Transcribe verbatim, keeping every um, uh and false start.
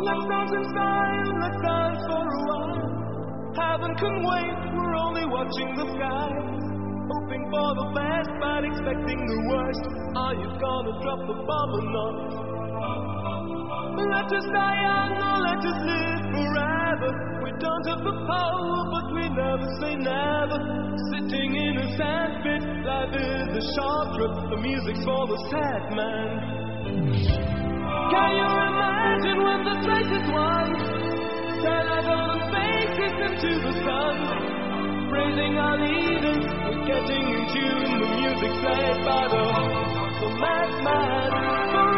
Let's dance in style, let's dance for a while. Heaven can wait, we're only watching the skies. Hoping for the best, but expecting the worst. Are you gonna drop the bomb or not? Let us die young or let us live forever. We don't have the power, but we never say never. Sitting in a sandpit, life is a short trip. The music's for the sad man. Can you imagine when the race is won? Turn our golden faces into the sun. Praising our leaders, we're getting in tune. The music played by the, the madman.